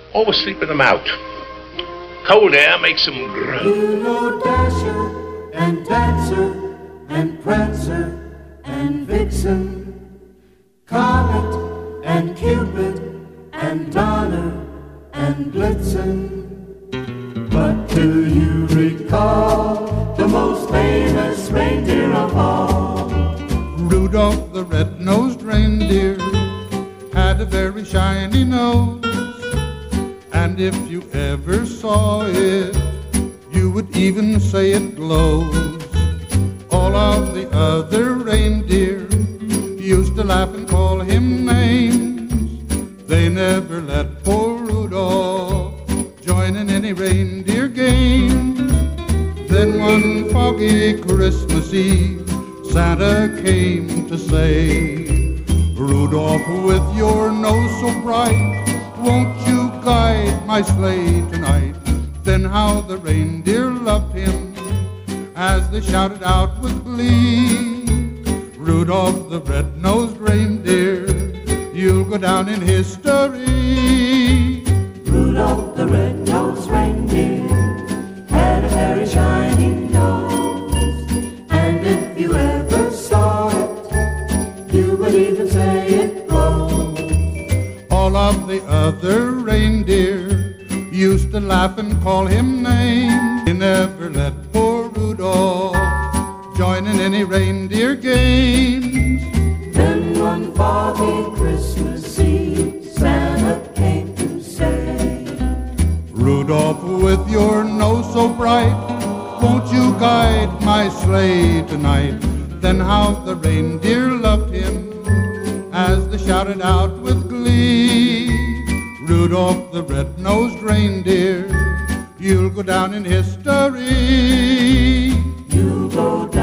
Always sleeping them out. Cold air makes them grow. You know Dasher and Dancer and Prancer and Vixen, Comet and Cupid and Donner and Blitzen. But do you recall the most famous reindeer of all? Rudolph the red-nosed reindeer had a very shiny nose, and if you ever saw it, you would even say it glows. All of the other reindeer used to laugh and call him names. They never let poor Rudolph join in any reindeer games. Then one foggy Christmas Eve, Santa came to say, Rudolph, with your nose so bright, won't you guide my sleigh tonight? Then how the reindeer loved him as they shouted out with glee, Rudolph the red-nosed reindeer, you'll go down in history. Rudolph the red-nosed reindeer had a very shiny nose, and if you ever saw it, you would even say it glows. All of the other reindeer used to laugh and call him names. They never let poor Rudolph join in any reindeer games. Then one foggy Christmas Eve, Santa came to say, Rudolph, with your nose so bright, won't you guide my sleigh tonight? Then how the reindeer loved him as they shouted out with glee, Rudolph the red-nosed reindeer, you'll go down in history. You'll go down